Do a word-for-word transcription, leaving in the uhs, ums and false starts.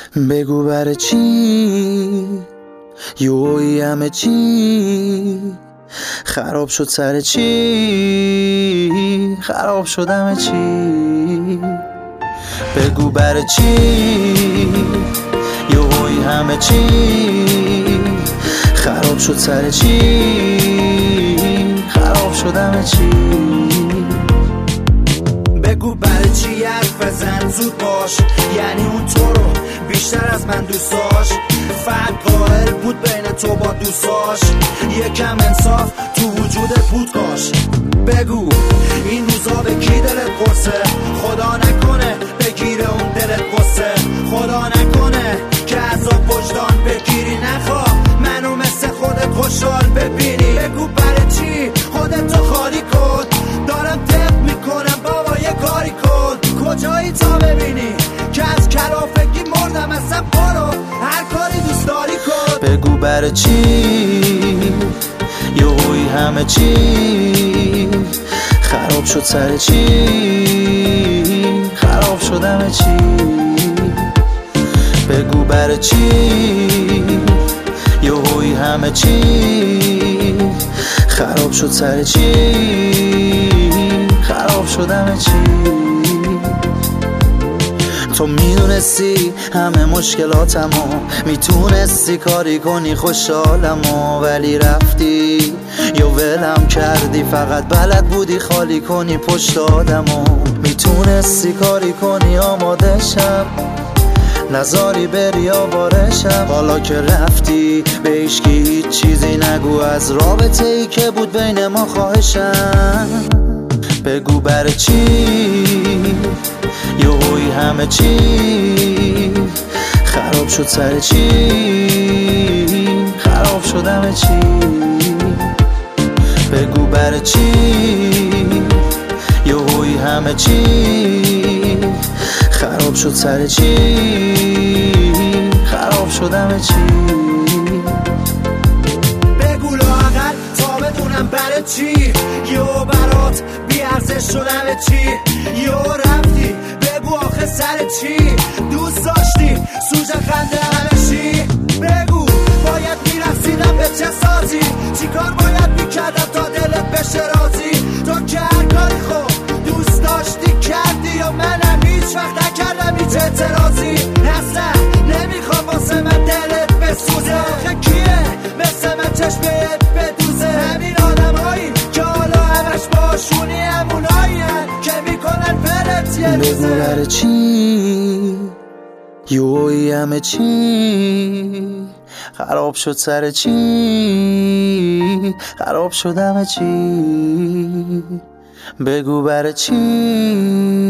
بگو برای چی یوی همه چی خراب شد، سر چی خراب شد همه چی. بگو برای چی یوی همه چی خراب شد، سر چی خراب شد همه چی. بگو برای چی حرف بزن زود باش، یعنی اون تو رو بیشتر از من دوست داشت. فرق قائل بود بین تو با دوستاش، یکم انصاف تو وجودت بود کاش. بگو این روزا به کی دلت قرصه، خدا نکنه بگیره اون دلت قصه. خدا نکنه که عذاب وجدان بگیری، نخواه منو مثل خودت خوشحال ببینی. بگو برای چی خودتو خالی کن، دارم تپ میکنم بابا یه کاری کن. کجایی تا ببینی که از کلافگی مردم، اصلا برو هر کاری دوست داری کن. بگو برای چی یوی همه چی خراب شد، سر چی خراب شد همه چی. بگو برای چی یوی همه چی خراب شد، سر چی خراب شد همه چی. تو میدونستی همه مشکلاتمو، میتونستی کاری کنی خوشحالمو، ولی رفتی یا ولم کردی، فقط بلد بودی خالی کنی پشت آدمو. میتونستی کاری کنی آماده شم، نزاری بری آوارشم. حالا که رفتی به هیچکی هیچ چیزی نگو از رابطه ای که بود بین ما، خواهشم. بگو برای چی یوی همه چی خراب شد، سر چی خراب شد همه چی. بگو برای چی یوی همه چی خراب شد، سر چی خراب شد همه چی. بگو لااقل تا بدونم برای چی یو برات بیارزش شد همه چی. یو رفتی بگو آخه سر چی، دوست داشتی سوژه خنده همه چی. بگو باید میرسیدم به چه سازی، چی کار باید میکردم تا دلت بشه راضی. تو که هر کاری خوب دوست داشتی کردی، یا منم هیچ وقت نکردم هیچ اعتراضی. اصلا نمیخوام واسه من دلت بسوزه، آخه کیه مثل من چشمت بدوزه. همین آدم هایی که حالا همش باشونی همونایی که میکنن فرت یه روزه. بگو برای چی یوی همه چی خراب شد، سر چی خراب شد همه چی. بگو برای چی